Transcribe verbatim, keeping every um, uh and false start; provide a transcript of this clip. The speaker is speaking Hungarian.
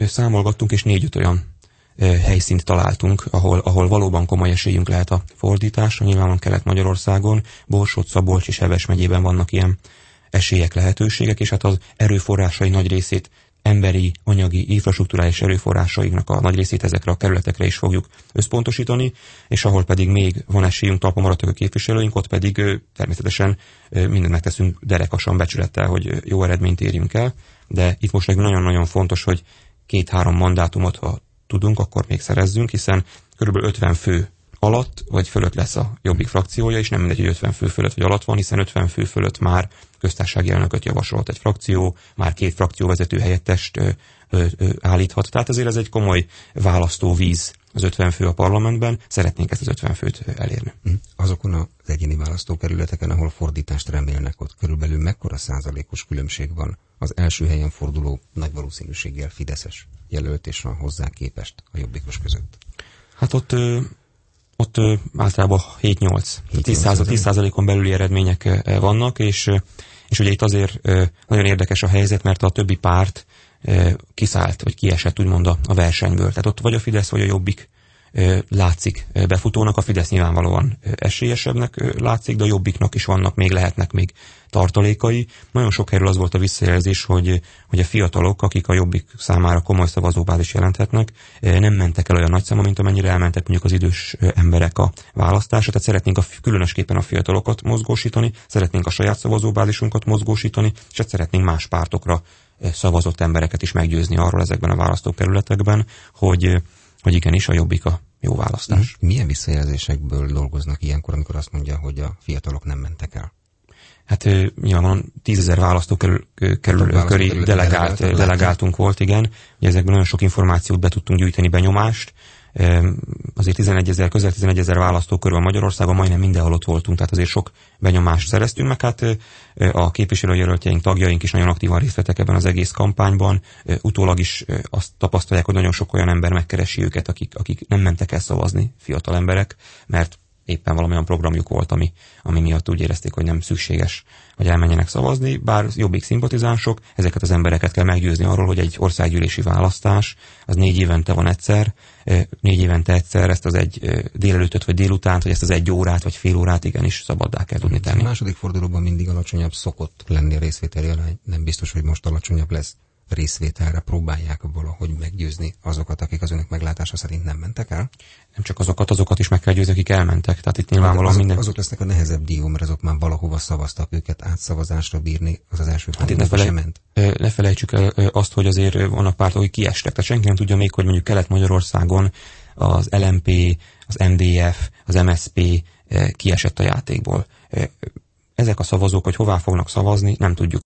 számolgattunk, és négy-öt olyan helyszínt találtunk, ahol, ahol valóban komoly esélyünk lehet a fordításra. Nyilván Kelet-Magyarországon, Borsod, Szabolcs és Heves megyében vannak ilyen esélyek, lehetőségek, és hát az erőforrásai nagy részét, emberi, anyagi, infrastrukturális erőforrásainknak a nagy részét ezekre a kerületekre is fogjuk összpontosítani, és ahol pedig még van esélyünk, talpon maradtak a képviselőink, ott pedig természetesen mindent megteszünk derekasan, becsülettel, hogy jó eredményt érjünk el, de itt most nekünk nagyon-nagyon fontos, hogy két-három mandátumot, ha tudunk, akkor még szerezzünk, hiszen körülbelül ötven fő alatt vagy fölött lesz a Jobbik frakciója, és nem mindegy, hogy ötven fő fölött vagy alatt van, hiszen ötven fő fölött már köztársasági elnököt javasolt egy frakció, már két frakcióvezető helyettest ö, ö, ö, állíthat. Tehát azért ez egy komoly választóvíz az ötven fő a parlamentben, szeretnénk ezt az ötven főt elérni. Azokon az egyéni választókerületeken, ahol fordítást remélnek, ott körülbelül mekkora százalékos különbség van az első helyen forduló nagy valószínűséggel fideszes jelölt és a hozzá képest a jobbikos között? Hát ott... Ö, Ott ö, általában hét-nyolc, tíz százalékon belüli eredmények ö, vannak, és, és ugye itt azért ö, nagyon érdekes a helyzet, mert a többi párt ö, kiszállt, vagy kiesett úgymond a, a versenyből. Tehát ott vagy a Fidesz, vagy a Jobbik ö, látszik ö, befutónak, a Fidesz nyilvánvalóan ö, esélyesebbnek ö, látszik, de a Jobbiknak is vannak, még lehetnek még tartalékai. Nagyon sok helyről az volt a visszajelzés, hogy, hogy a fiatalok, akik a Jobbik számára komoly szavazóbázis jelenthetnek, nem mentek el olyan nagy száma, mint amennyire elmentek mondjuk az idős emberek a választásra. Tehát szeretnénk a, különösképpen a fiatalokat mozgósítani, szeretnénk a saját szavazóbázisunkat mozgósítani, és hát szeretnénk más pártokra szavazott embereket is meggyőzni arról ezekben a választókerületekben, hogy, hogy igenis a Jobbik a jó választás. Milyen visszajelzésekből dolgoznak ilyenkor, amikor azt mondja, hogy a fiatalok nem mentek el? Hát nyilván tízezer választókerül delegált, delegáltunk volt, igen. Ugye ezekben nagyon sok információt be tudtunk gyűjteni, benyomást. Azért tizenegyezer, közel tizenegyezer választókörül Magyarországon majdnem mindenhol ott voltunk, tehát azért sok benyomást szereztünk, meg hát a képviselőjelöltjeink, tagjaink is nagyon aktívan részt vettek ebben az egész kampányban. Utólag is azt tapasztalják, hogy nagyon sok olyan ember megkeresi őket, akik, akik nem mentek el szavazni, fiatal emberek, mert éppen valamilyen programjuk volt, ami, ami miatt úgy érezték, hogy nem szükséges, hogy elmenjenek szavazni, bár Jobbik szimpatizánsok, ezeket az embereket kell meggyőzni arról, hogy egy országgyűlési választás, az négy évente van egyszer, négy évente egyszer ezt az egy délelőttöt vagy délutánt, vagy ezt az egy órát vagy fél órát igenis szabaddá kell tudni tenni. A második fordulóban mindig alacsonyabb szokott lenni a részvételi arány, nem biztos, hogy most alacsonyabb lesz. Részvételre próbálják valahogy meggyőzni azokat, akik az önök meglátása szerint nem mentek el? Nem csak azokat, azokat is meg kell győzni, akik elmentek. Tehát itt nyilvánvalóan azok, minden... azok lesznek a nehezebb dió, mert azok már valahova szavaztak, őket átszavazásra bírni, az az első hát fordulóban ne sem ment. Ne felejtsük el azt, hogy azért vannak pártok, akik kiestek. Tehát senki nem tudja még, hogy mondjuk Kelet-Magyarországon az el em pé, az em dé ef, az em es zé pé kiesett a játékból. Ezek a szavazók, hogy hová fognak szavazni, nem tudjuk.